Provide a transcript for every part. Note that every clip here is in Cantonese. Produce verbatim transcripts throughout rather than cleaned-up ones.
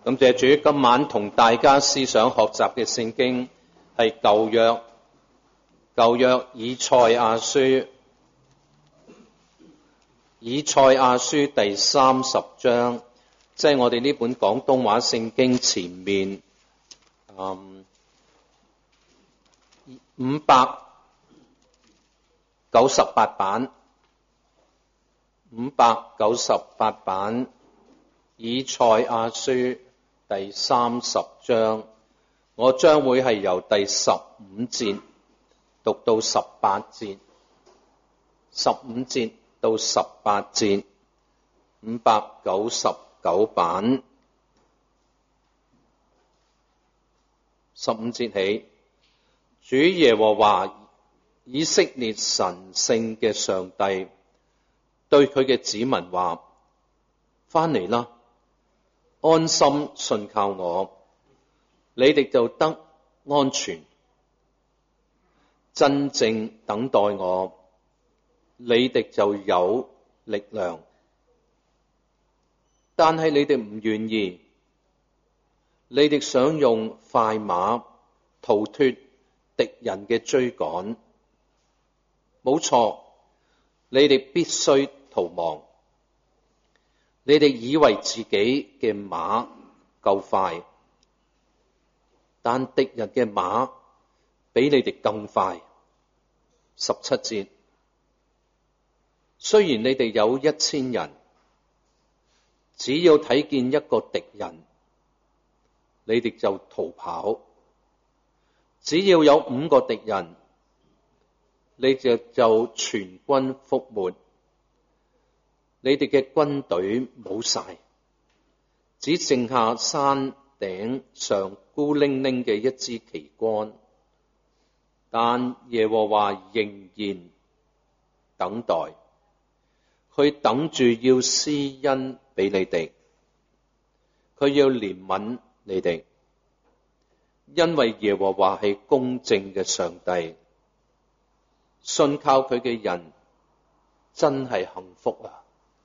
感謝主，今晚同大家思想學習嘅聖經係舊約舊約以賽亞書以賽亞書第三十章，即係我哋呢本廣東話聖經前面嗯五百九十八版五百九十八版以賽亞書第三十章，我將會係由第十五節讀到十八節，十五節到十八節，五百九十九版，十五節起。主耶和華以色列神聖嘅上帝對佢嘅子民話：翻嚟啦，安心信靠我，你哋就得安全；真正等待我，你哋就有力量。但係你哋唔願意，你哋想用快馬逃脫敵人嘅追趕，冇錯，你哋必須逃亡。你哋以為自己嘅馬夠快，但敵人嘅馬比你哋更快。十七節，雖然你哋有一千人，只要睇見一個敵人，你哋就逃跑。只要有五個敵人，你哋就全軍覆沒。你哋嘅軍隊冇晒，只剩下山頂上孤零零嘅一支旗杆。但耶和華仍然等待，佢等住要施恩俾你哋，佢要憐憫你哋。因為耶和華係公正嘅上帝，信靠佢嘅人真係幸福啊！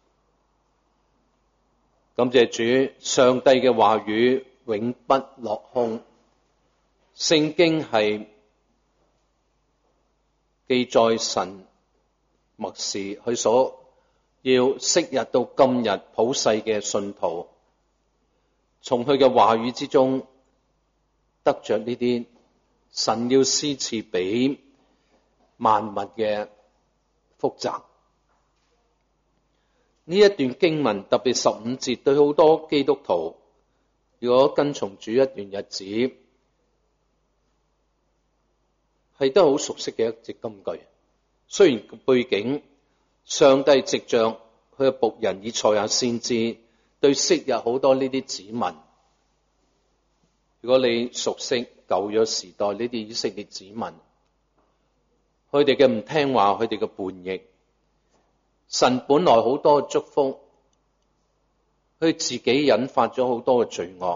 感謝主，上帝嘅話語永不落空。聖經係記載神默示佢所要昔日到今日普世嘅信徒，從佢嘅話語之中得着呢啲神要施賜俾萬物嘅福澤。呢一段經文特別十五節，對好多基督徒如果跟從主一段日子，係都好熟悉嘅一隻金句。雖然背景上帝藉着佢嘅僕人以賽亞先知對昔日好多呢啲子民，如果你熟悉舊約時代呢啲以色列子民，佢哋嘅唔聽話，佢哋嘅叛逆，神本來好多祝福，佢自己引發咗好多嘅罪惡，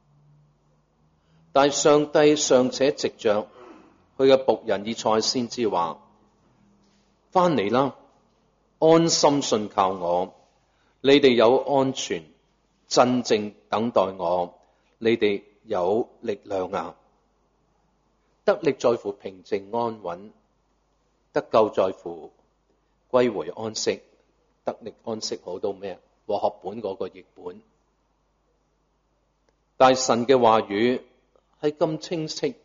但係上帝尚且藉着佢嘅僕人以賽亞先知話：翻嚟啦，安心信靠我，你哋有安全，真正等待我，你哋有力量啊！得力在乎平靜安穩，得救在乎歸回安息。得力安息好到咩？和合本嗰個譯本，但係神嘅話語係咁清晰，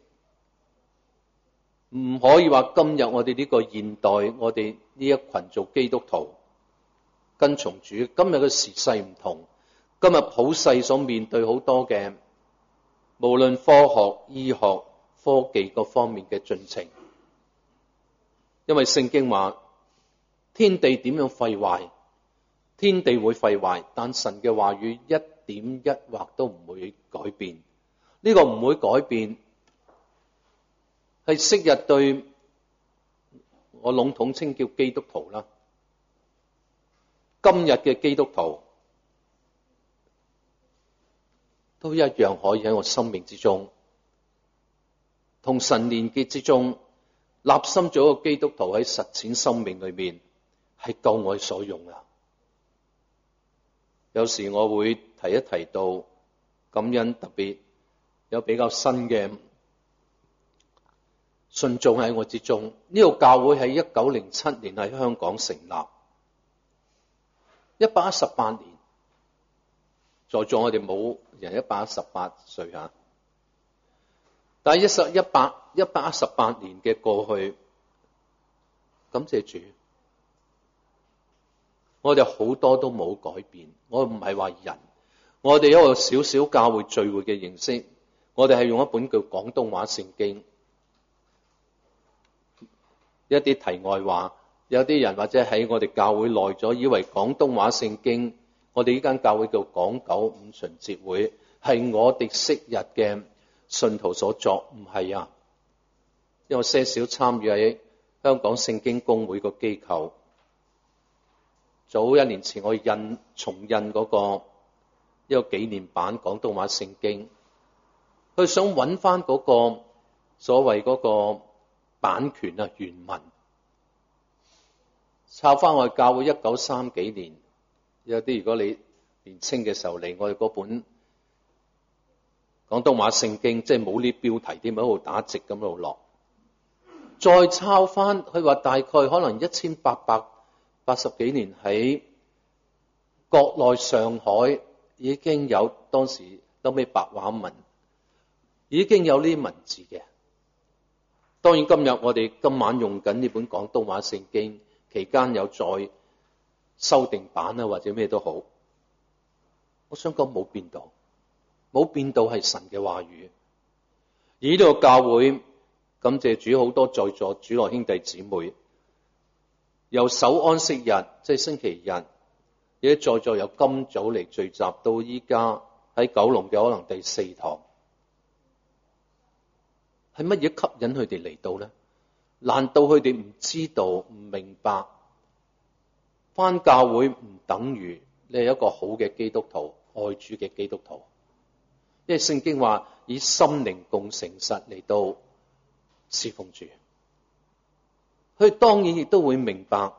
唔可以話今日我哋呢個現代，我哋呢一群做基督徒跟從主，今日嘅時勢唔同，今日普世所面對好多嘅，無論科學、醫學、科技各方面嘅進程，因為聖經話天地點樣廢壞，天地會廢壞，但神嘅話語一點一畫都唔會改變。呢、這個唔會改變，係昔日對我籠統稱叫基督徒啦，今日嘅基督徒都一樣可以喺我生命之中，同神連結之中，立心做一個基督徒，喺實踐生命裏面係夠我所用啊！有時我會提一提到感恩，特別有比較新嘅信眾喺我之中。呢個教會喺一九零七年喺香港成立，一百一十八年，在座我哋冇人一百一十八歲吓，但係一十一百一百一十八年嘅過去，感謝主，我哋好多都冇改變。我唔係話人，我哋一個小小教會聚會嘅形式，我哋係用一本叫廣東話聖經。一啲題外話，有啲人或者喺我哋教會耐咗，以為廣東話聖經，我哋呢間教會叫港九五旬節會，係我哋昔日嘅信徒所作，唔係啊。因為我些少參與喺香港聖經公會個機構，早一年前我印重印嗰個一個紀念版廣東話聖經，佢想揾翻嗰個所謂嗰個版權啊，原文，抄翻我哋教會一九三幾年，有啲如果你年青嘅時候嚟，我哋嗰本廣東話聖經，即係冇呢標題添，喺度打直咁喺度落，再抄翻，佢話大概可能一千八百八十幾年喺國內上海已經有，當時後尾白話文已經有呢啲文字嘅。當然今日我哋今晚用緊呢本廣東話聖經，期間有再修訂版啊，或者咩都好，我想講冇變到，冇變到係神嘅話語。而呢個教會感謝主，好多在座主內兄弟姊妹，由守安息日即係星期日，亦都在座由今早嚟聚集到依家喺九龍嘅可能第四堂。係乜嘢吸引佢哋嚟到呢？難道佢哋唔知道、唔明白？返教會唔等於你係一個好嘅基督徒、愛主嘅基督徒。因為聖經話以心靈共誠實嚟到侍奉主，佢當然亦都會明白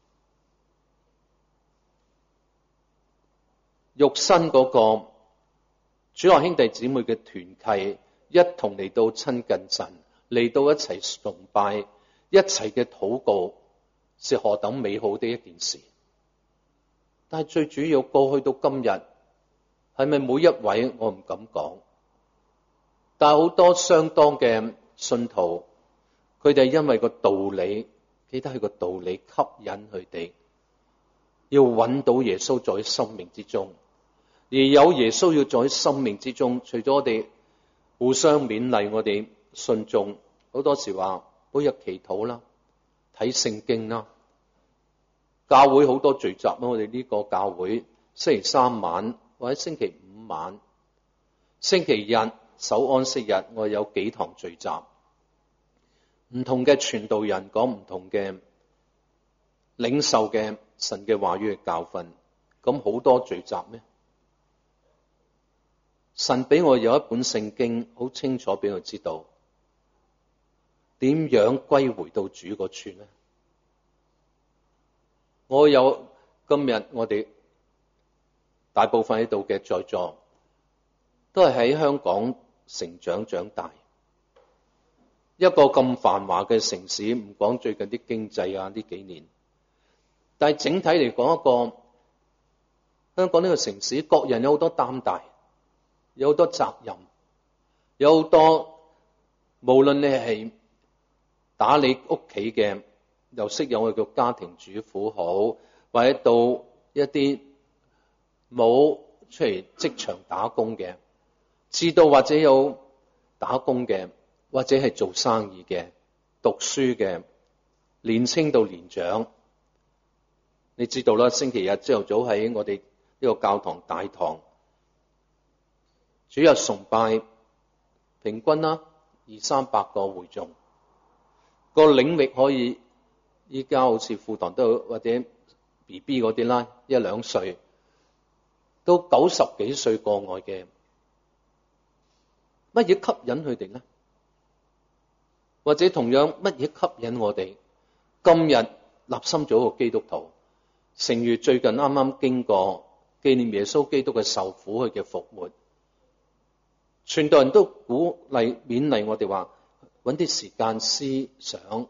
肉身嗰個主內兄弟姊妹嘅團契。一同嚟到親近神，嚟到一齊崇拜，一齊嘅禱告，是何等美好的一件事。但係最主要，過去到今日，係咪每一位我唔敢講，但係好多相當嘅信徒，佢哋因為個道理，記得係個道理吸引佢哋，要揾到耶穌在生命之中，而有耶穌要在生命之中，除咗我哋互相勉勵，我哋信眾好多時話每日祈禱啦，睇聖經啦，教會好多聚集啦。我哋呢個教會星期三晚或者星期五晚，星期日守安息日，我有幾堂聚集，唔同嘅傳道人講唔同嘅領受嘅神嘅話語嘅教訓，咁好多聚集咩？神俾我有一本聖經，好清楚俾我知道點樣歸回到主嗰處呢？我有今日我哋大部分喺度嘅在座，都係喺香港成長長大，一個咁繁華嘅城市，唔講最近啲經濟啊呢幾年，但係整體嚟講，一個香港呢個城市，各人有好多擔戴。有好多責任，有好多，無論你係打理屋企嘅，又識有個叫家庭主婦好，或者到一啲冇出嚟職場打工嘅，至到或者有打工嘅，或者係做生意嘅、讀書嘅，年青到年長，你知道啦，星期日朝頭早喺我哋呢個教堂大堂。主日崇拜，平均啦二三百個會眾，個領域可以依家好似輔堂都有，或者 B B 嗰啲啦，一兩歲到九十幾歲過外嘅，乜嘢吸引佢哋呢？或者同樣乜嘢吸引我哋今日立心做一個基督徒？誠如最近啱啱經過紀念耶穌基督嘅受苦，佢嘅復活。 傳道人都鼓勵勉勵我哋話，搵啲時間思想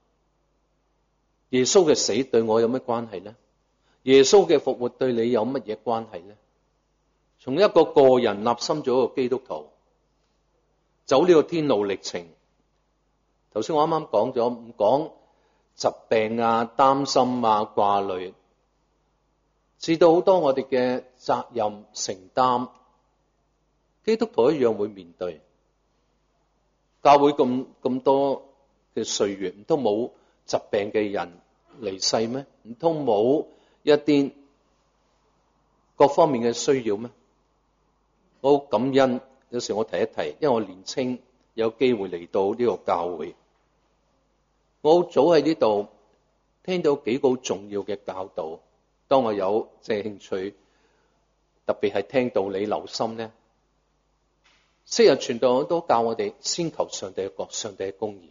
耶穌嘅死對我有乜關係呢？耶穌嘅復活對你有乜嘢關係呢？從一個個人立心做一個基督徒，走呢個天路歷程。頭先我啱啱講咗，唔講疾病啊、擔心啊、掛慮，至到好多我哋嘅責任承擔，基督徒一樣會面對。教會咁咁多嘅歲月，唔通冇疾病嘅人離世咩？唔通冇一啲各方面嘅需要咩？我好感恩，有時我提一提，因為我年青有機會嚟到呢個教會，我好早喺呢度聽到幾個重要嘅教導。當我有即係興趣，特別係聽道理留心呢，昔日傳道都教我哋先求上帝嘅國、上帝嘅公義。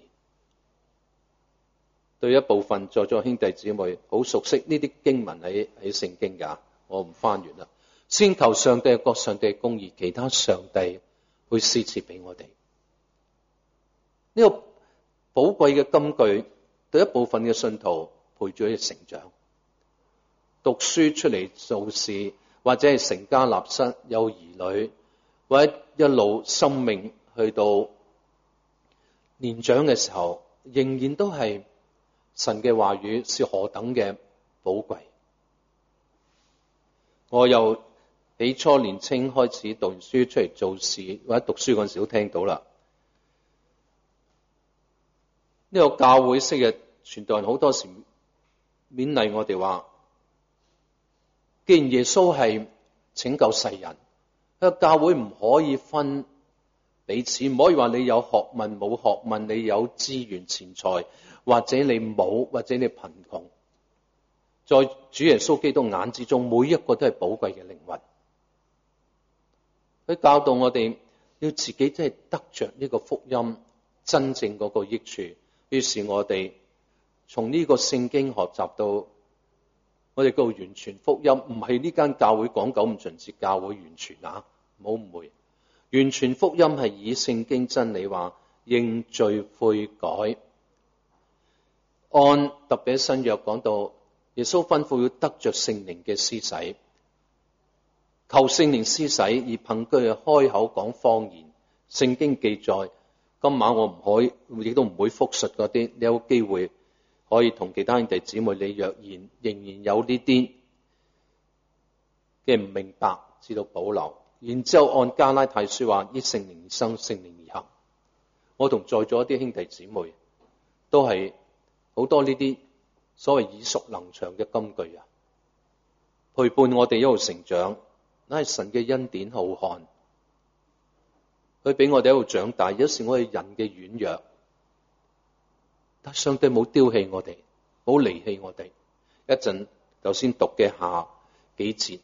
對一部分在座兄弟姊妹好熟悉呢啲經文喺喺聖經㗎，我唔翻完啦。先求上帝嘅國、上帝嘅公義，其他上帝會施賜俾我哋。呢個寶貴嘅金句，對一部分嘅信徒陪住佢哋成長。讀書出嚟做事，或者係成家立室有兒女，或者一路生命去到年長嘅時候，仍然都係神嘅話語是何等嘅寶貴。我由起初年青開始讀完書出嚟做事，或者讀書嗰陣時都聽到啦。呢、這個教會式嘅傳道人好多時勉勵我哋話，既然耶穌係拯救世人，個教會唔可以分彼此，唔可以話你有學問冇學問，你有資源錢財，或者你冇，或者你貧窮。在主耶穌基督眼之中，每一個都係寶貴嘅靈魂。佢教導我哋要自己真係得着呢個福音真正嗰個益處。於是我哋從呢個聖經學習到，我哋叫完全福音，唔係呢間教會講九五旬節教會完全啊，唔好誤會。完全福音係以聖經真理話認罪悔改。按特別新約講到，耶穌吩咐要得着聖靈嘅施洗，求聖靈施洗，而憑佢嘅開口講方言。聖經記載，今晚我唔可以，亦都唔會複述嗰啲。你有機會可以同其他兄弟姊妹，你若然仍然有呢啲嘅唔明白，至到保留。然之後按加拉太書話，依聖靈而生，聖靈而行。我同在座一啲兄弟姊妹都係好多呢啲所謂耳熟能詳嘅金句啊，陪伴我哋一路成長。那係神嘅恩典浩瀚，佢俾我哋一路長大。有時我哋人嘅軟弱，但上帝冇丟棄我哋，冇離棄我哋。一陣頭先讀嘅下幾節，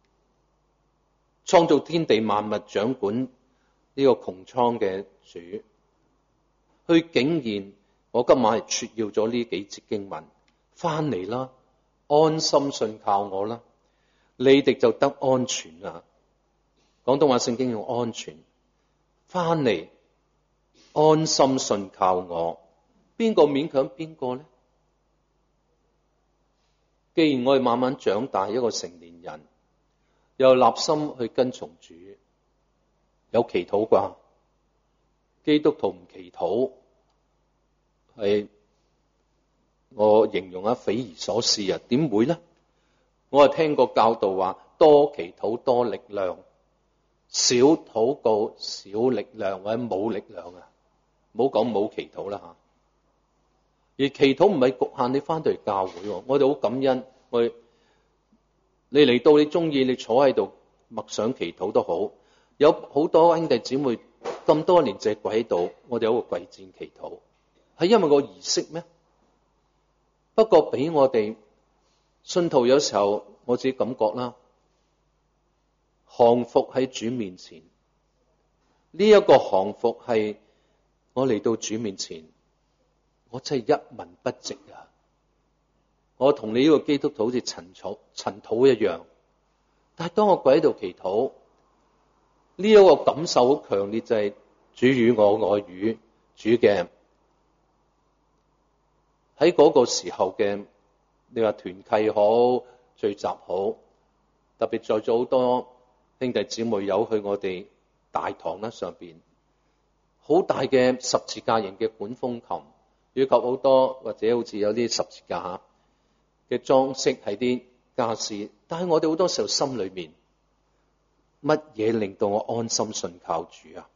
創造天地萬物、掌管呢個穹蒼嘅主，佢竟然，我今晚係撮要咗呢幾節經文，翻嚟啦，安心信靠我啦，你哋就得安全啦。廣東話聖經用安全，翻嚟安心信靠我，邊個勉強邊個呢？既然我哋慢慢長大，一個成年人，又立心去跟從主，有祈禱啩？基督徒唔祈禱，係我形容啊匪夷所思啊！點會呢？我係聽過教導話，多祈禱多力量，少禱告少力量，或者冇力量啊！唔好講冇祈禱啦吓。而祈禱唔係局限你翻到嚟教會，我哋好感恩。我你嚟到你中意，你坐喺度默想祈禱都好。有好多兄弟姊妹咁多年隻跪喺度，我哋有個跪戰祈禱，係因為個儀式咩？不過俾我哋信徒有時候我自己感覺啦，降服喺主面前，呢一個降服係我嚟到主面前，我真係一文不值啊！我同你呢個基督徒好似塵草塵土一樣，但係當我跪喺度祈禱， 呢一個感受好強烈，就係主與我，我與主嘅喺嗰個時候嘅，你話團契好，聚集好，特別在座好多兄弟姊妹有去我哋大堂啦上邊，好大嘅十字架形嘅管風琴，以及好多或者好似有啲十字架嘅裝飾喺啲家私，但係我哋好多時候心裏面乜嘢令到我安心信靠主啊？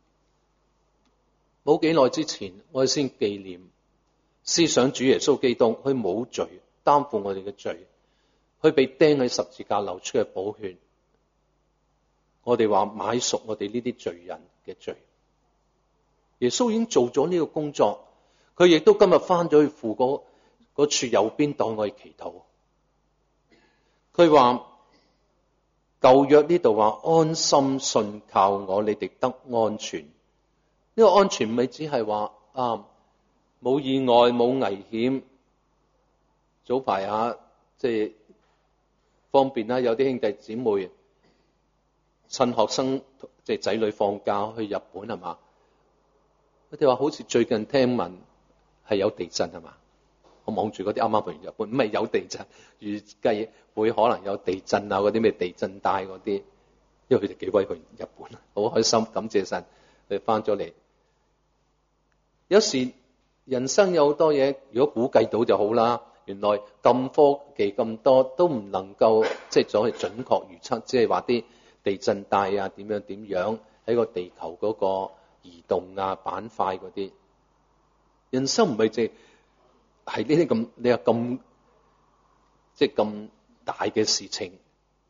冇幾耐之前，我哋先紀念思想主耶穌基督，佢冇罪，擔負我哋嘅罪，佢被釘喺十字架流出嘅寶血，我哋話買贖我哋呢啲罪人嘅罪。耶穌已經做咗呢個工作，佢亦都今日翻咗去父嗰嗰處右邊代我哋祈禱。佢話舊約呢度話安心信靠我，你哋得安全。呢個安全唔係只係話啊冇意外冇危險。早排啊，即係方便啦，有啲兄弟姊妹趁學生即係仔女放假去日本係嘛？佢哋話好似最近聽聞係有地震係嘛？我望住嗰啲啱啱去完日本，唔係有地震，預計會可能有地震啊，嗰啲咩地震帶嗰啲，因為佢哋幾威去日本，好開心，感謝神佢翻咗嚟。有時人生有好多嘢，如果估計到就好啦。原來咁科技咁多都唔能夠即係再準確預測，即係話啲地震帶啊點樣點樣喺個地球嗰個移動啊板塊嗰啲。人生唔係淨係呢啲咁，你話咁即係咁大嘅事情。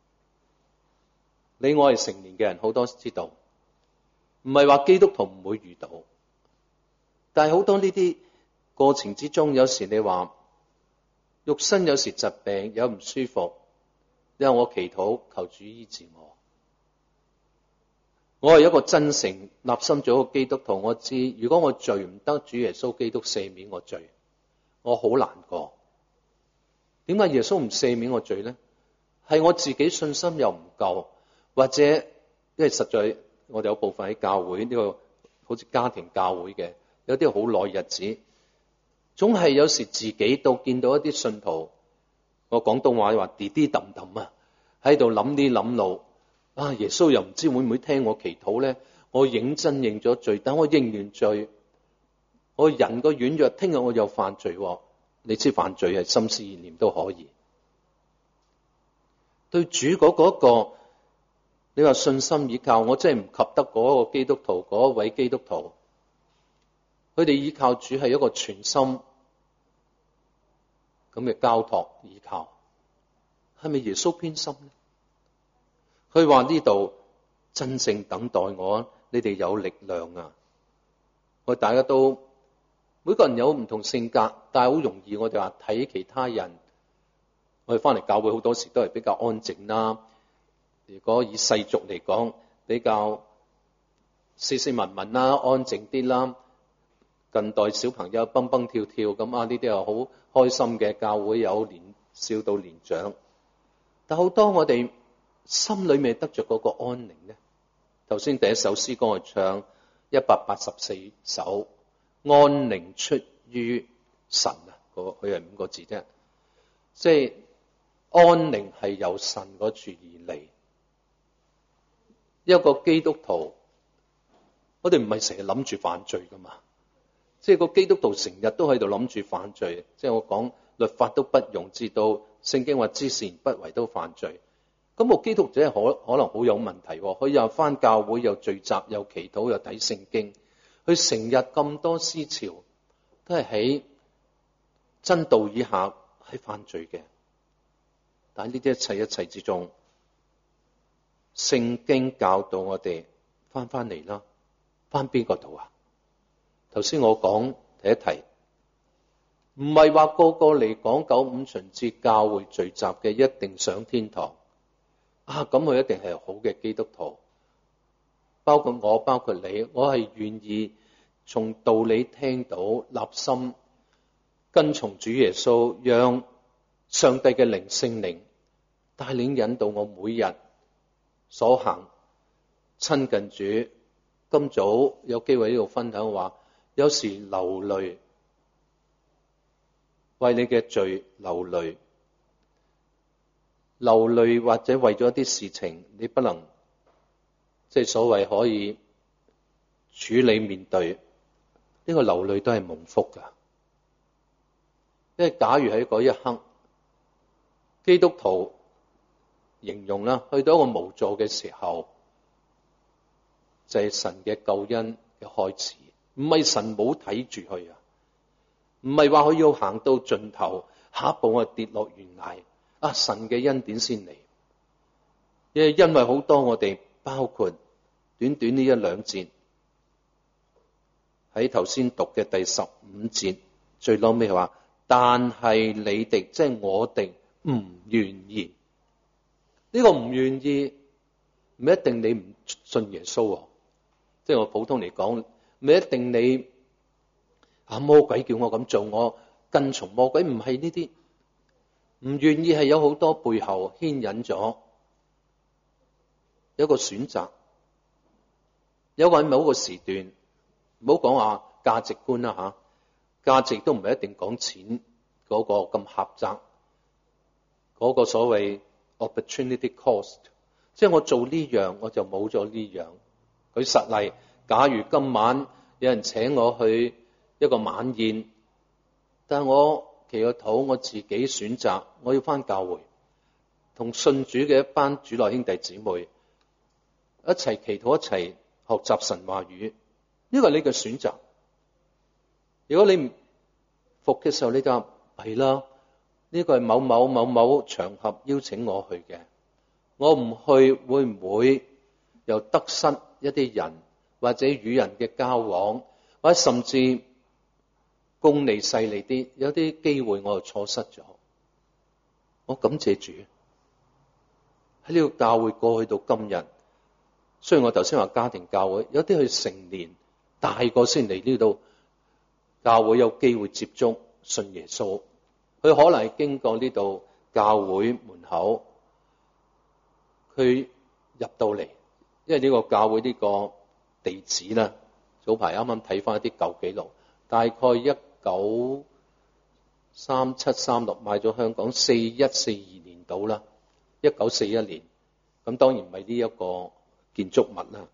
你我係成年嘅人，好多知道，唔係話基督徒唔會遇到，但係好多呢啲過程之中，有時你話肉身有時疾病有唔舒服，因為我祈禱求主醫治我。我係一個真誠立心做一個基督徒，我知如果我罪唔得主耶穌基督赦免我罪，我好難過。點解耶穌唔赦免我罪呢？係我自己信心又唔夠，或者因為實在我哋有部分喺教會呢個好似家庭教會嘅，有啲好耐日子，總係有時自己到見到一啲信徒，我廣東話話滴滴揼揼啊，喺度諗啲諗路啊，耶穌又唔知會唔會聽我祈禱咧？我認真認咗罪，等我認完罪，我人個軟弱，聽日我又犯罪。你知犯罪係心思意念都可以。對主嗰嗰個，你話信心倚靠，我真係唔及得嗰個基督徒，嗰位基督徒。佢哋依靠主係一個全心咁嘅交託依靠，係咪耶穌偏心呢？佢話呢度真正等待我，你哋有力量啊！我大家都每個人有唔同性格，但係好容易我哋話睇其他人。我哋翻嚟教會好多時都係比較安靜啦。如果以世俗嚟講，比較斯斯文文啦，安靜啲啦。近代小朋友蹦蹦跳跳咁啊，呢啲又好開心嘅，教會有年少到年長。但好多我哋心裏面得着嗰個安寧咧。頭先第一首詩歌我唱一百八十四首，安寧出於神啊，佢係五個字啫。即係安寧係由神嗰處而嚟。一個基督徒，我哋唔係成日諗住犯罪噶嘛。即係個基督徒成日都喺度諗住犯罪，即係我講律法都不容至到，聖經話知善不為都犯罪。咁個基督徒可可能好有問題，佢又翻教會又聚集又祈禱又睇聖經，佢成日咁多思潮都係喺真道以下係犯罪嘅。但係呢啲一切一切之中，聖經教導我哋翻翻嚟啦，翻邊個度啊？頭先我講提一提，唔係話個個嚟講九五旬節教會聚集嘅一定上天堂啊！咁佢一定係好嘅基督徒，包括我，包括你，我係願意從道理聽到立心跟從主耶穌，讓上帝嘅靈聖靈帶領引導我每日所行， 親近主。今早有機會喺度分享話，有時流淚，為你嘅罪流淚，流淚或者為咗一啲事情，你不能即係所謂可以處理面對，呢、這個流淚都係蒙福噶。因為假如喺嗰一刻，基督徒形容啦，去到一個無助嘅時候，就係神嘅救恩嘅開始，唔係神冇睇住佢啊，唔係話佢要行到盡頭，下一步我跌落懸崖啊！神嘅恩典先嚟，因為因為好多我哋包括短短呢一兩節喺頭先讀嘅第十五節最嬲尾話，但係你哋即係我哋唔願意，呢、這個唔願意唔一定你唔信耶穌。即係我普通嚟講，唔一定你啊魔鬼叫我咁做，我跟從魔鬼，唔係呢啲。唔願意係有好多背後牽引咗，有一個選擇，有一個喺某個時段，唔好講話價值觀啦吓，價值都唔係一定講錢嗰個咁狹窄，嗰個所謂 opportunity cost， 即係我做呢樣我就冇咗呢樣。舉實例，假如今晚有人請我去一個晚宴，但係我祈個禱，我自己選擇我要返教會，同信主嘅一班主內兄弟姊妹一齊祈禱，一齊學習神話語，呢個係你嘅選擇。如果你唔服嘅時候，你就話係啦，呢個係某某某某場合邀請我去嘅，我唔去會唔會又得失一啲人，或者與人嘅交往，或者甚至功利勢利啲，有啲機會我就錯失咗。我感謝主喺呢個教會過去到今日，雖然我頭先話家庭教會，有啲去成年大個先嚟呢度教會有機會接觸信耶穌，佢可能係經過呢度教會門口，佢入到嚟。因為呢個教會呢個地址咧，早排啱啱睇翻一啲舊記錄，大概一九三七三六買咗香港四一四二年到啦，一九四一年，咁當然唔係呢一個建築物啦。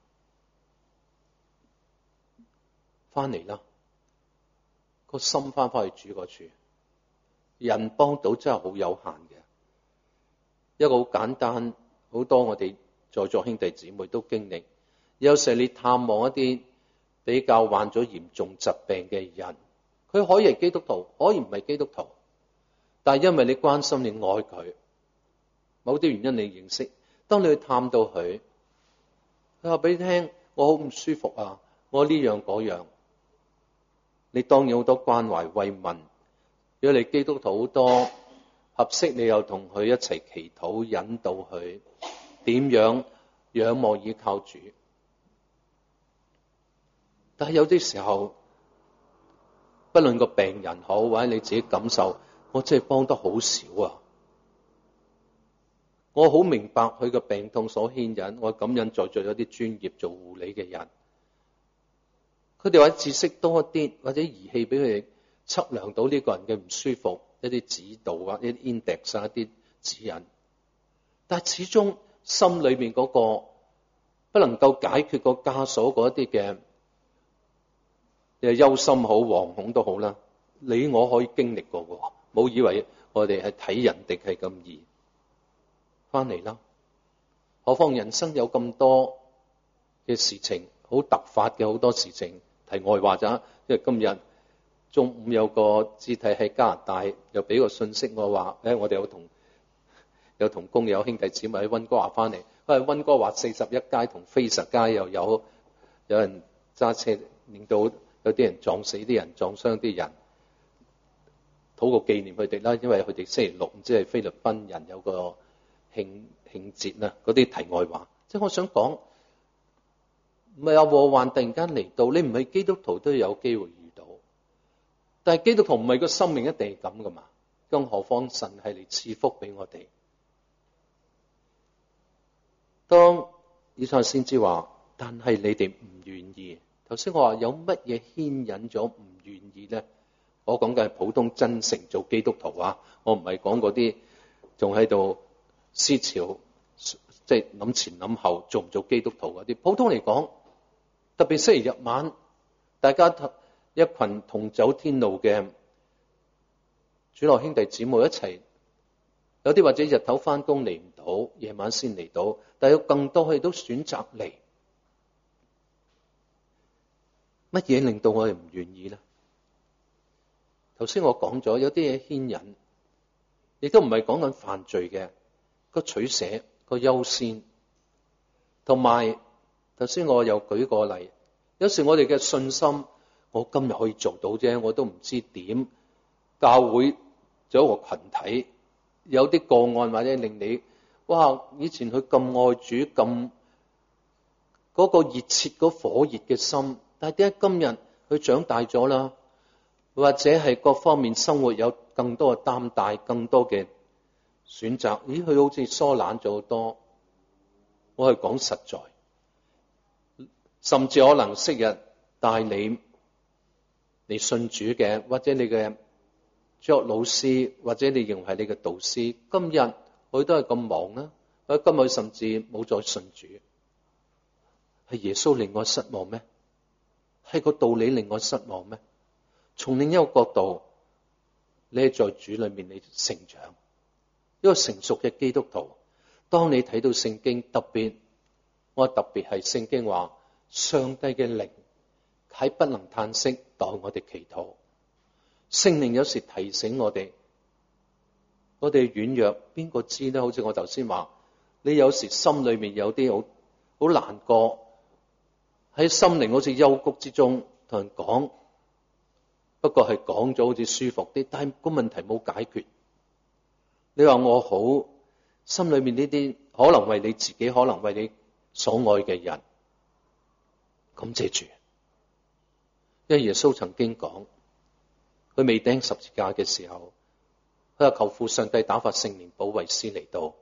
翻嚟啦，個心翻返去主嗰處，人幫到真係好有限嘅，一個好簡單，好多我哋在座兄弟姊妹都經歷，有時你探望一啲比較患咗嚴重疾病嘅人，佢可以係基督徒，可以唔係基督徒，但係因為你關心你愛佢，某啲原因你認識，當你去探到佢，佢話俾你聽，我好唔舒服啊，我呢樣嗰樣，你當然好多關懷慰問。如果你基督徒好多合適，你又同佢一齊祈禱引導佢。點樣仰望依靠主？但係有啲時候，不論個病人好，或者你自己感受，我真係幫得好少啊！我好明白佢嘅病痛所牽引，我感恩在座有啲專業做護理嘅人，佢哋或者知識多一啲，或者儀器俾佢哋測量到呢個人嘅唔舒服，一啲指導啊，一啲 index 啊，一啲指引，但係始終心裏面嗰個不能夠解決個枷鎖嗰一啲嘅嘅憂心好、惶恐都好啦，你我可以經歷過嘅，冇以為我哋係睇人哋係咁易。翻嚟啦，何況人生有咁多嘅事情，好突發嘅好多事情。題外話咋，因為今日中午有個肢體喺加拿大，又俾個信息我話，誒、哎，我哋有同。有同工有兄弟姊妹喺溫哥華翻嚟，因為溫哥華四十一街同菲實街又有有人揸車，令到有啲人撞死啲人，撞傷啲人，討個紀念佢哋啦。因為佢哋星期六唔知係菲律賓人有個慶慶節啦，嗰啲題外話。即係我想講，唔係有禍患突然間嚟到，你唔係基督徒都有機會遇到，但係基督徒唔係個生命一定係咁噶嘛，更何況神係嚟賜福俾我哋。當以賽亞先知話但係你哋唔願意。頭先我話有乜嘢牽引咗唔願意咧？我講嘅係普通真誠做基督徒啊，我唔係講嗰啲仲喺度思潮，即係諗前諗後做唔做基督徒嗰啲。普通嚟講，特別星期日晚，大家一群同走天路嘅主內兄弟姊妹一齊，有啲或者日頭返工嚟唔到，夜晚先嚟到，但係有更多佢哋都選擇嚟。乜嘢令到我哋唔願意咧？頭先我講咗有啲嘢牽引，亦都唔係講緊犯罪嘅個取捨個優先，同埋頭先我又舉個例，有時我哋嘅信心，我今日可以做到啫，我都唔知點。教會做一個群體，有啲個案或者令你哇，以前佢咁愛主，咁嗰個熱切嗰火熱嘅心，但係點解今日佢長大咗啦？或者係各方面生活有更多嘅擔帶，更多嘅選擇，咦，佢好似疏懶咗好多。我係講實在，甚至可能昔日帶你嚟信主嘅，或者你嘅作老師，或者你認為係你嘅導師，今日佢都係咁忙啦，佢今日甚至冇再信主，係耶穌令我失望咩？係個道理令我失望咩？從另一個角度，你喺在主裏面你成長，一個成熟嘅基督徒。當你睇到聖經，特別我特別係聖經話，上帝嘅靈喺不能嘆息代我哋祈禱。聖靈有時提醒我哋，我哋軟弱，邊個知呢？好似我頭先話，你有時心裏面有啲好好難過，喺心靈好似幽谷之中同人講。不過係講咗好似舒服啲，但係個問題冇解決。你話我好，心裏面呢啲可能為你自己，可能為你所愛嘅人，感謝主。因為耶穌曾經講，佢未釘十字架嘅時候，佢話求父上帝打發聖靈保惠師嚟到，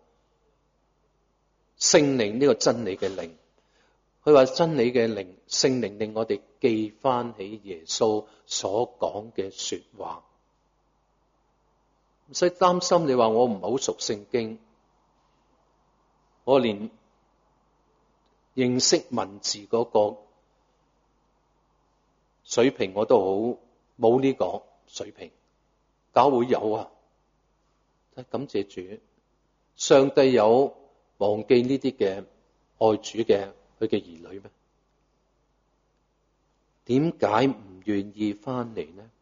聖靈呢個真理嘅靈。佢話真理嘅靈，聖靈令我哋記翻起耶穌所講嘅說話，唔使擔心。你話我唔係好熟聖經，我連認識文字嗰個水平我都好冇呢個水平。教會有啊，感謝主，上帝有忘記呢啲嘅愛主嘅佢嘅兒女咩？點解唔願意翻嚟呢？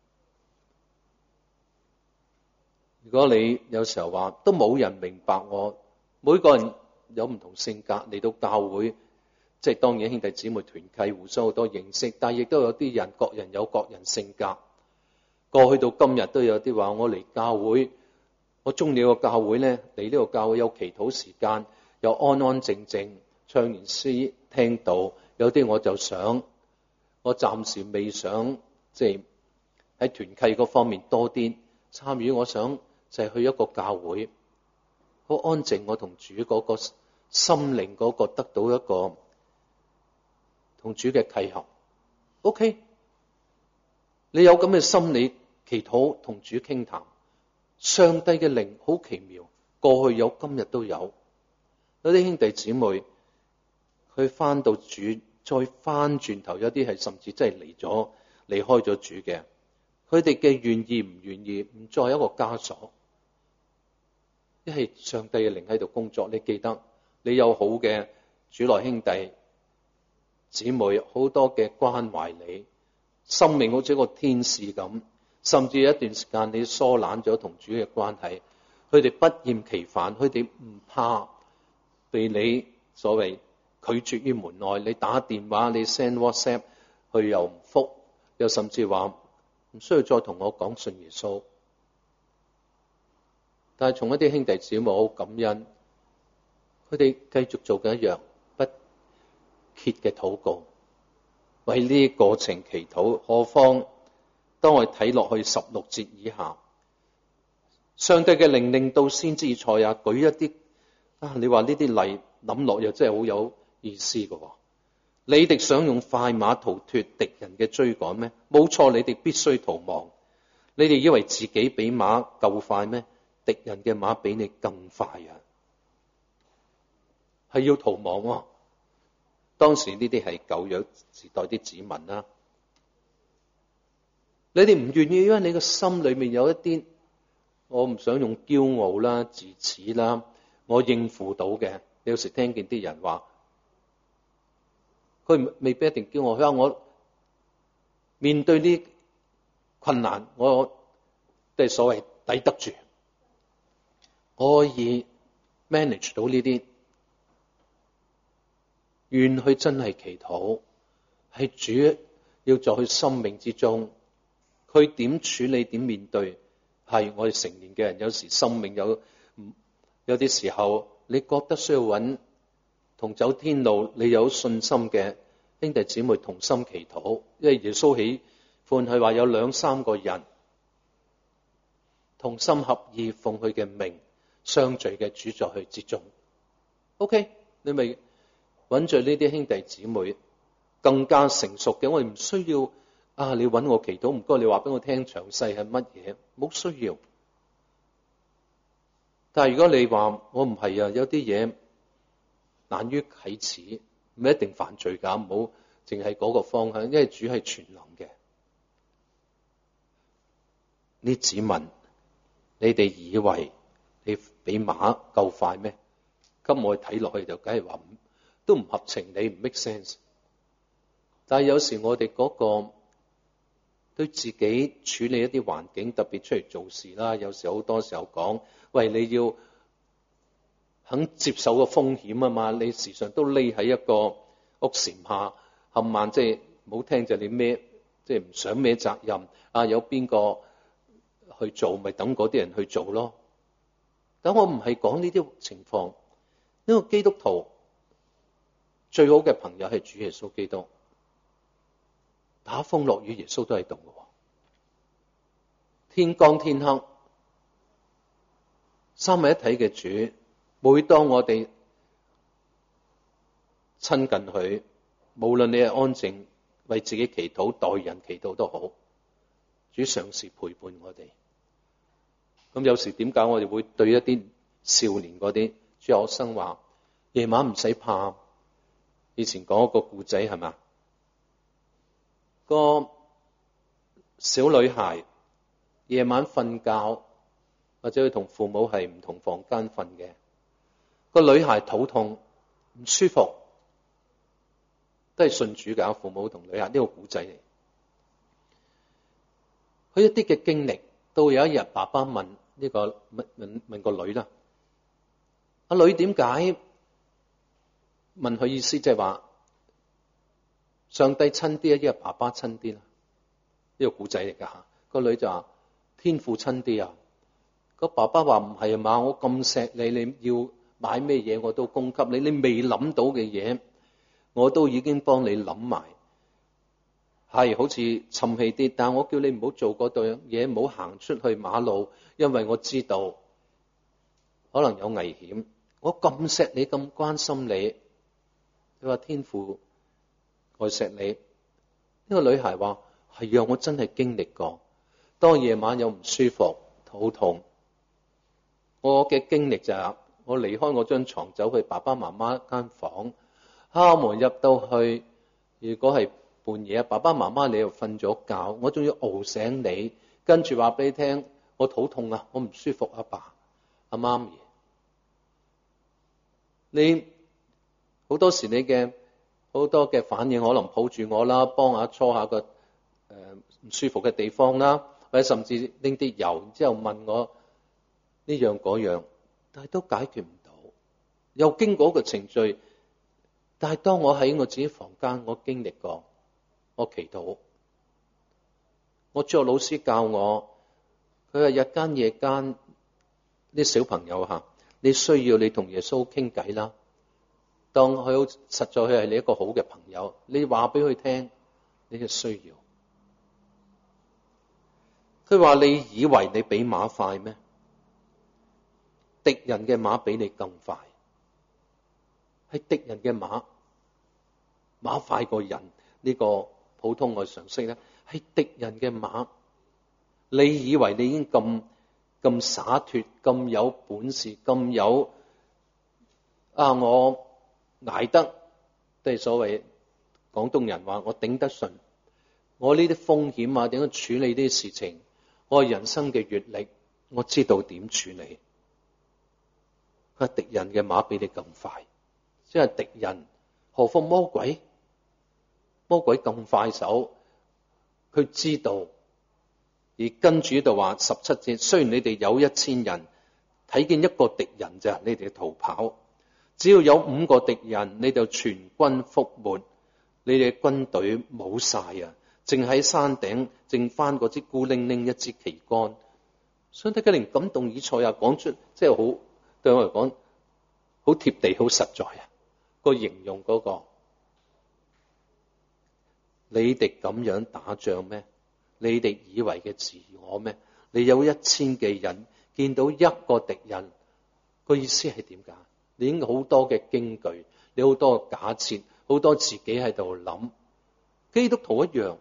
如果你有時候話都冇人明白我，每個人有唔同性格嚟到教會，即係當然兄弟姊妹團契互相好多認識，但係亦都有啲人各人有各人性格。過去到今日都有啲話我嚟教會，我中意個教會呢，嚟呢個教會有祈禱時間，有安安靜靜唱完詩聽到，有啲我就想，我暫時未想即係喺團契嗰方面多啲參與，我想就係去一個教會好安靜，我同主嗰個心靈嗰個得到一個同主嘅契合。 OK， 你有咁嘅心理祈禱同主傾談，上帝嘅靈好奇妙，過去有今日都有。有啲兄弟姊妹佢翻到主再翻轉頭，有啲係甚至真係離咗離開咗主嘅，佢哋嘅願意唔願意唔再有一個枷鎖，一係上帝嘅靈喺度工作。你記得你有好嘅主內兄弟姊妹，好多嘅關懷你，生命好似一個天使咁，甚至有一段時間你疏懶咗同主嘅關係，佢哋不厭其煩，佢哋唔怕被你所謂拒絕於門外。你打電話，你 send WhatsApp， 佢又唔覆，又甚至話唔需要再同我講信耶穌。但係從一啲兄弟姊妹好感恩，佢哋繼續做緊一樣不歇嘅禱告，為呢個過程祈禱。何況當我哋睇落去十六節以下，上帝嘅靈令到先知以賽亞舉一啲啊，你話呢啲例諗落又真係好有意思嘅。 你哋想用快馬逃脫敵人嘅追趕咩？冇錯，你哋必須逃亡。你哋以為自己比馬夠快咩？敵人嘅馬比你更快啊！係要逃亡喎。當時呢啲係舊約時代啲子民啦。你哋唔願意，因為你個心裏面有一啲，我唔想用驕傲啦、自恃啦，我應付到嘅。你有時聽見啲人話，佢未必一定驕傲，佢話我面對呢困難，我都係所謂抵得住，我可以 manage 到呢啲。願去真係祈禱，係主要在佢生命之中，佢點處理、點面對，係我哋成年嘅人，有時生命有有啲時候，你覺得需要揾同走天路，你有信心嘅兄弟姊妹同心祈禱，因為耶穌喜歡佢話有兩三個人同心合意奉佢嘅名相聚嘅，主在佢之中。OK， 你咪揾著呢啲兄弟姊妹更加成熟嘅，我哋唔需要啊！你揾我祈禱，唔該你話俾我聽詳細係乜嘢，冇需要。但係如果你話我唔係啊，有啲嘢難於啟齒，唔一定犯罪㗎，唔好淨係嗰個方向，因為主係全能嘅。呢子民，你哋以為你比馬夠快咩？咁我睇落去就梗係話都唔合情理，唔 make sense。但係有時我哋嗰個對自己處理一啲環境，特別出嚟做事啦，有時好多時候講，喂，你要肯接受個風險啊嘛，你時常都匿喺一個屋檐下，冚唪唥即係唔好聽就你孭，即係唔想孭責任啊，有邊個去做，咪等嗰啲人去做咯。但我唔係講呢啲情況，呢個基督徒最好嘅朋友係主耶穌基督。打風落雨，耶穌都喺度嘅。天光天黑，三位一體嘅主，每當我哋親近佢，無論你係安靜為自己祈禱、代人祈禱都好，主常時陪伴我哋。咁有時點解我哋會對一啲少年嗰啲主學生話，夜晚唔使怕？以前講一個故仔係嘛？個小女孩夜晚瞓覺，或者佢同父母係唔同房間瞓嘅。個女孩肚痛唔舒服，都係信主嘅父母同女孩，呢個古仔嚟。佢一啲嘅經歷，到有一日爸爸問呢、這個問問問個女啦，阿女點解？問佢意思即係話。上帝親啲啊，因為爸爸親啲啦。呢個古仔嚟噶吓，個女就話天父親啲啊。個爸爸話唔係啊嘛，我咁錫你，你要買咩嘢我都供給你，你未諗到嘅嘢我都已經幫你諗埋。係好似沉氣啲，但係我叫你唔好做嗰對嘢，唔好行出去馬路，因為我知道可能有危險。我咁錫你，咁關心你，佢話天父我錫你。呢個女孩話係啊，我真係經歷過。當夜晚有唔舒服、肚痛，我嘅經歷就係我離開我張床走去爸爸媽媽間房，敲門入到去，如果係半夜，爸爸媽媽你又瞓咗覺，我仲要熬醒你，跟住話俾你聽我肚痛啊，我唔舒服，阿爸阿媽咪。你好多時你嘅好多嘅反應可能抱住我啦，幫下搓下個誒唔舒服嘅地方啦，或者甚至拎啲油，然之後問我呢樣嗰樣，但係都解決唔到。又經過一個程序，但係當我喺我自己房間，我經歷過，我祈禱，我主日老師教我，佢話日間夜間啲小朋友吓，你需要你同耶穌傾偈啦。當佢好實在佢係你一個好嘅朋友，你話俾佢聽你嘅需要。佢話你以為你比馬快咩？敵人嘅馬比你更快，係敵人嘅馬。 馬快過人呢個普通嘅常識咧，係敵人嘅馬。你以為你已經咁咁灑脫、咁有本事、咁有啊？我捱得，即係所謂廣東人話，我頂得順。我呢啲風險啊，點樣處理呢啲事情？我人生嘅閱歷，我知道點處理。佢話敵人嘅馬比你咁快，即係敵人，何況魔鬼？魔鬼咁快手，佢知道。而跟住呢度話十七節，雖然你哋有一千人，睇見一個敵人咋，你哋逃跑；只要有五個敵人，你就全軍覆沒，你哋軍隊冇晒啊！淨喺山頂剩翻嗰支孤零零一支旗杆。上帝嘅靈感動以賽亞講出，即係好對我嚟講好貼地、好實在啊！個形容嗰個，你哋咁樣打仗咩？你哋以為嘅自我咩？你有一千嘅人見到一個敵人，個意思係點解？你已經好多嘅驚懼，你好多嘅假設，好多自己喺度諗。基督徒一樣。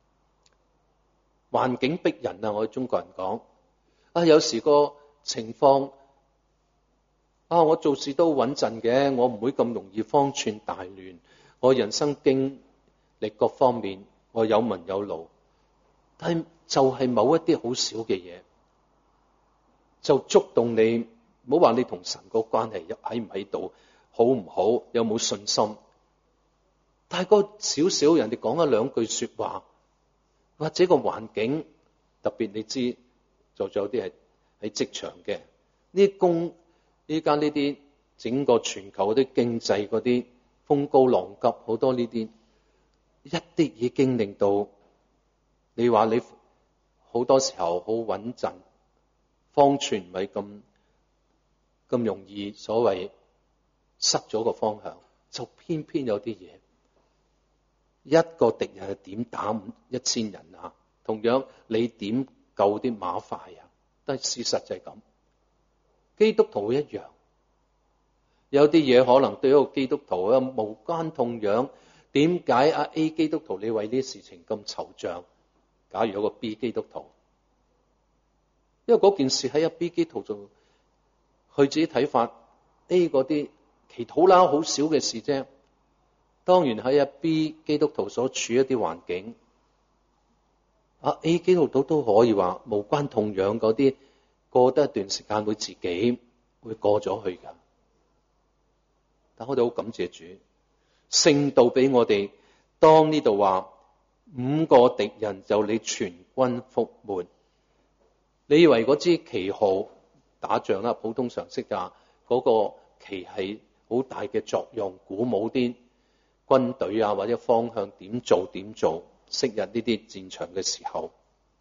環境逼人啊！我哋中國人講啊，有時個情況啊，我做事都穩陣嘅，我唔會咁容易方寸大亂。我人生經歷各方面，我有文有路，但係就係某一啲好少嘅嘢，就觸動你。唔好話你同神個關係喺唔喺度，好唔好，有冇信心。但係個少少人哋講一兩句說話。或者個環境特別，你知就仲有啲係喺職場嘅呢啲工，依家呢啲整個全球嗰啲經濟嗰啲風高浪急，好多呢啲一啲已經令到你話你好多時候好穩陣，方寸唔係咁咁容易，所謂失咗個方向，就偏偏有啲嘢。一個敵人係點打一千人啊？同樣你點救啲馬快啊？但係事實就係咁。基督徒一樣，有啲嘢可能對一個基督徒啊無關痛癢。點解阿 A 基督徒你為呢啲事情咁惆悵？假如有個 B 基督徒，因為嗰件事喺阿 B 基督徒做，佢自己睇法 A 嗰啲祈禱啦，好少嘅事啫。當然喺阿 B 基督徒所處一啲環境，阿 A 基督徒都可以話無關痛癢嗰啲，過得一段時間會自己會過咗去㗎。但我哋好感謝主，聖道俾我哋，當呢度話五個敵人就你全軍覆沒。你以為嗰支旗號打仗啦，普通常識㗎，嗰個旗係好大嘅作用，鼓舞啲軍隊啊，或者方向點做點做，昔日呢啲戰場嘅時候，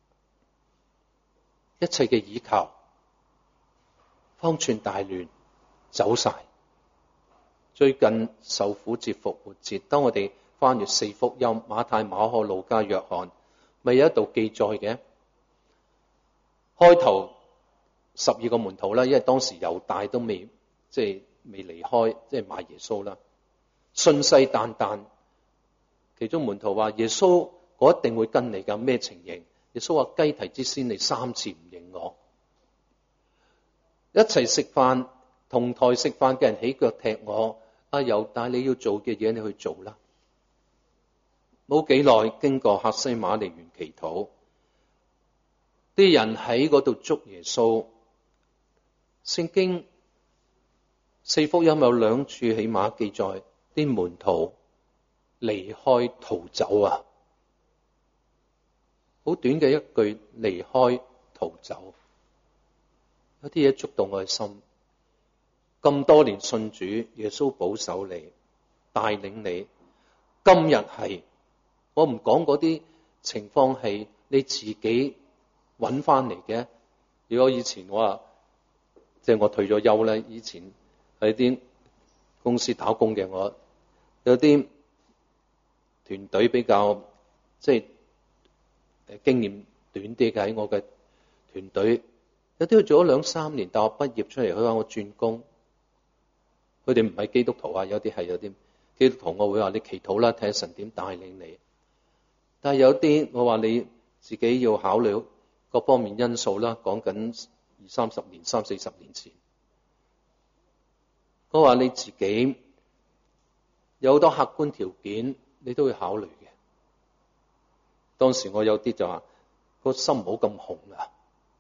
一切嘅倚靠方寸大亂，走晒。最近受苦節復活節，當我哋翻閱四福音，馬太、馬可、路加、約翰，咪有一度記載嘅。開頭十二個門徒啦，因為當時猶大都未即係未離開，即係賣耶穌啦。信誓旦旦，其中門徒話耶穌，我一定會跟你㗎，咩情形？耶穌話雞啼之先，你三次唔認我。一齊食飯，同台食飯嘅人起腳踢我，啊猶大你要做嘅嘢你去做啦。冇幾耐，經過客西馬尼園祈禱，啲人喺嗰度捉耶穌。聖經四福音有兩處起碼記載。啲門徒離開逃走啊，好短嘅一句離開逃走，有啲嘢觸動我嘅心。咁多年信主，耶穌保守你，帶領你。今日係我唔講嗰啲情況係你自己揾翻嚟嘅。如果以前我話即係我退咗休咧，以前喺啲公司打工嘅我。有啲團隊比較即係誒經驗短啲嘅喺我嘅團隊，有啲佢做咗兩三年，大學畢業出嚟，佢話我轉工，佢哋唔係基督徒啊，有啲係有啲基督徒我會話你祈禱啦，睇下神點帶領你。但係有啲我話你自己要考慮各方面因素啦，講緊二三十年、三四十年前，我話你自己有好多客觀條件，你都會考慮嘅。當時我有啲就話個心唔好咁紅啊。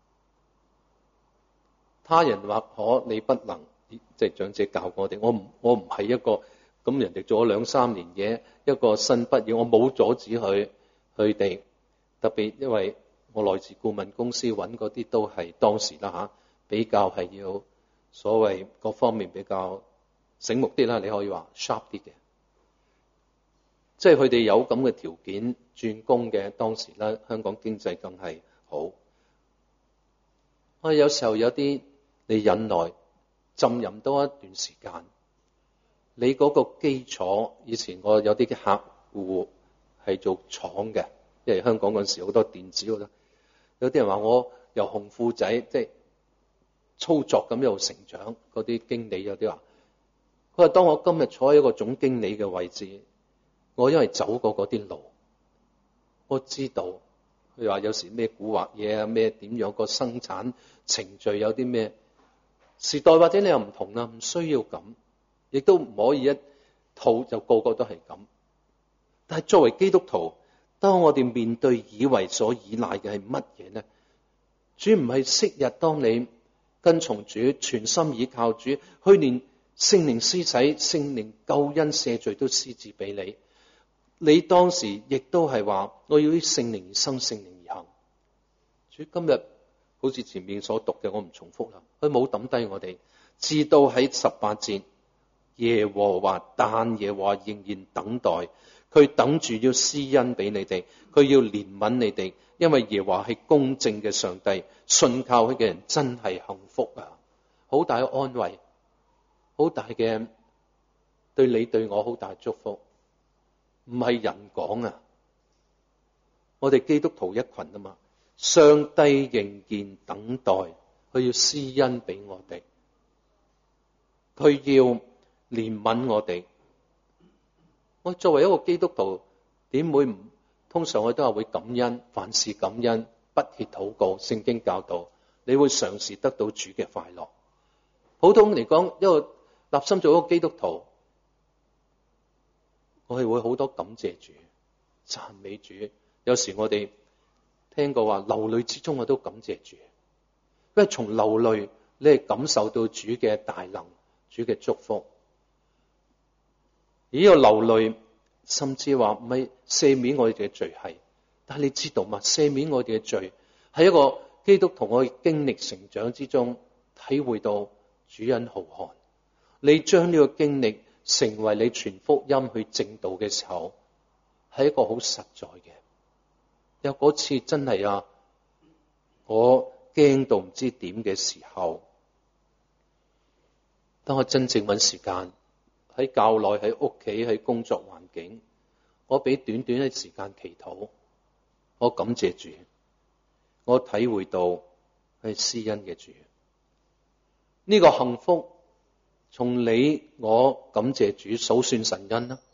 他人或可，你不能，即係長者教我哋。我唔我唔係一個咁人哋做咗兩三年嘢，一個新畢業，我冇阻止佢佢哋。特別因為我來自顧問公司揾嗰啲都係當時啦嚇，比較係要所謂各方面比較醒目啲啦，你可以話 sharp 啲嘅。即係佢哋有咁嘅條件轉工嘅，當時咧香港經濟更係好。我有時候有啲你忍耐浸淫多一段時間，你嗰個基礎，以前我有啲嘅客戶係做廠嘅，因為香港嗰陣時好多電子嗰度，有啲人話我由紅褲仔即係操作咁一路成長，嗰啲經理有啲話，佢話當我今日坐喺一個總經理嘅位置，我因為走過嗰啲路，我知道佢話有時咩古惑嘢啊，咩點樣個生產程序有啲咩時代或者你又唔同啦，唔需要咁，亦都唔可以一套就個個都係咁。但係作為基督徒，當我哋面對以為所依賴嘅係乜嘢呢？主唔係昔日當你跟從主，全心倚靠主，去連聖靈施洗、聖靈救恩赦罪都施治俾你。你當時亦都係話我要以聖靈而生，聖靈而行。主今日好似前面所讀嘅，我唔重複啦。佢冇抌低我哋，至到喺十八節，耶和華但耶和華仍然等待，佢等住要施恩俾你哋，佢要憐憫你哋，因為耶和華係公正嘅上帝，信靠佢嘅人真係幸福啊！好大嘅安慰，好大嘅對你對我好大祝福。唔係人講啊，我哋基督徒一群啊嘛，上帝仍然等待，佢要施恩俾我哋，佢要憐憫我哋。我作為一個基督徒，點會唔？通常我都係會感恩，凡事感恩，不歇禱告。聖經教導，你會嘗試得到主嘅快樂。普通嚟講，一個立心做一個基督徒，我係會好多感謝主、讚美主。有時我哋聽過話，流淚之中我都感謝主，因為從流淚你係感受到主嘅大能、主嘅祝福。而呢個流淚，甚至話唔係赦免我哋嘅罪係，但係你知道嘛？赦免我哋嘅罪係一個基督徒我哋經歷成長之中體會到主恩浩瀚。你將呢個經歷成為你傳福音去正道嘅時候，係一個好實在嘅。有嗰次真係啊，我驚到唔知點嘅時候，當我真正揾時間喺教內、喺屋企、喺工作環境，我俾短短嘅時間祈禱，我感謝主，我體會到係施恩嘅主。呢個幸福從你我感謝主數算神恩啦。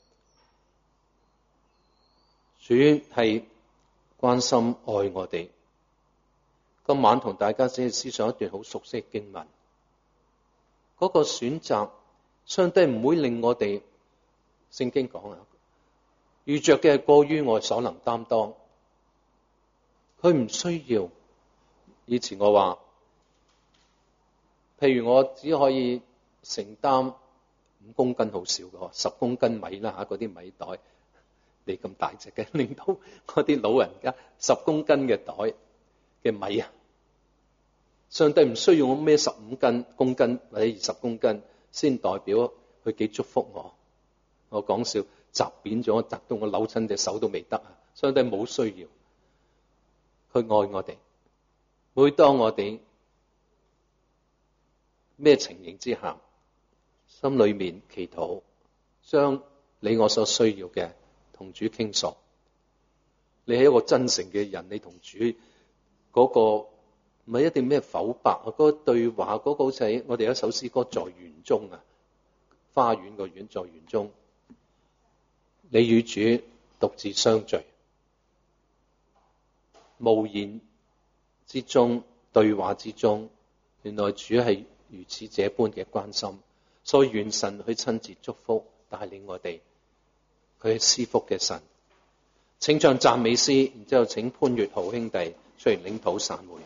主係關心愛我哋。今晚同大家先思想一段好熟悉嘅經文。嗰個選擇，上帝唔會令我哋，聖經講啊，遇着嘅係過於我所能擔當。佢唔需要。以前我話，譬如我只可以承擔五公斤，好少嘅，十公斤米啦吓，嗰啲米袋，你咁大隻嘅，令到嗰啲老人家十公斤嘅袋嘅米啊，上帝唔需要我孭十五斤公斤或者二十公斤先代表佢幾祝福我。我講笑，砸扁咗，砸到我扭親隻手都未得啊！上帝冇需要，佢愛我哋。每當我哋咩情形之下，心裏面祈禱，將你我所需要嘅同主傾訴。你係一個真誠嘅人，你同主嗰、那個唔係一定咩否白啊，嗰、那個對話嗰、那個好似我哋有一首詩歌在園中啊，花園個園在園中。 你與主獨自相聚，無言之中，對話之中，原來主係如此這般嘅關心，所以願神去親自祝福帶領我哋，佢係施福嘅神。請唱讚美詩，然之後請潘月豪兄弟出嚟領禱散會。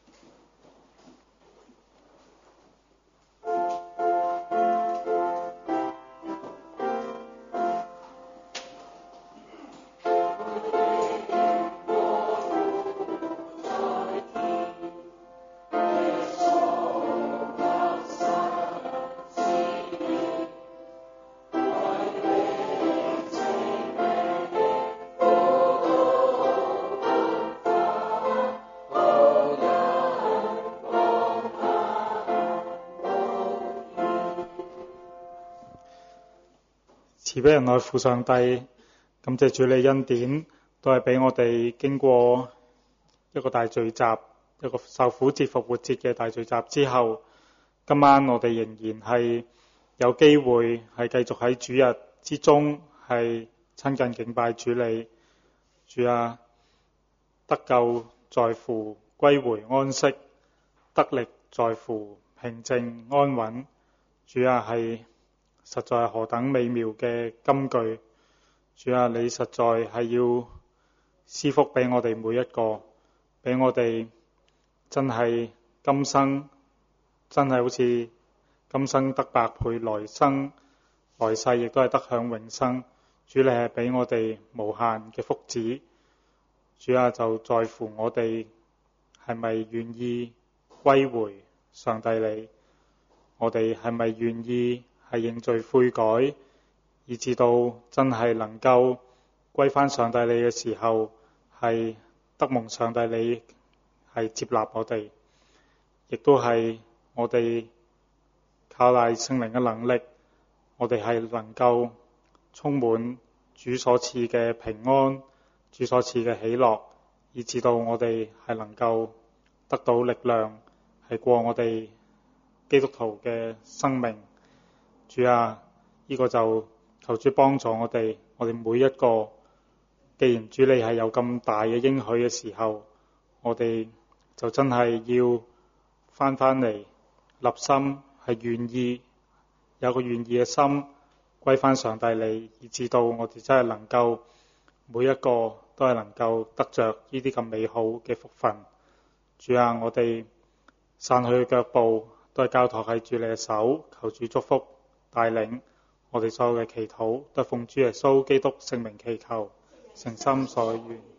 慈悲仁愛父上帝，感謝主你恩典，都係俾我哋經過一個大聚集，一個受苦節復活節嘅大聚集之後，今晚我哋仍然係有機會係繼續喺主日之中係親近敬拜主你。主啊，得救在乎歸回安息，得力在乎平靜安穩。主啊，係實在係何等美妙嘅金句！主啊，你實在係要施福俾我哋每一個，俾我哋真係今生真係好似今生得百倍，來生來世亦都係得享永生。主，你係俾我哋無限嘅福祉。主啊，就在乎我哋係咪願意歸回上帝你，我哋係咪願意係認罪悔改，以至到真係能夠歸返上帝你嘅時候，係得蒙上帝你係接納我哋，亦都係我哋靠賴聖靈嘅能力，我哋係能夠充滿主所賜嘅平安，主所賜嘅喜樂，以至到我哋係能夠得到力量，係過我哋基督徒嘅生命。主啊，呢、這個就求主幫助我哋，我哋每一個，既然主你係有咁大嘅應許嘅時候，我哋就真係要翻返嚟立心，係願意有個願意嘅心歸返上帝你，以至到我哋真係能夠每一個都係能夠得着呢啲咁美好嘅福分。主啊，我哋散去嘅腳步都係交託喺主你嘅手，求主祝福帶領我哋所有嘅祈禱，都奉主耶穌基督聖名祈求，誠心所願。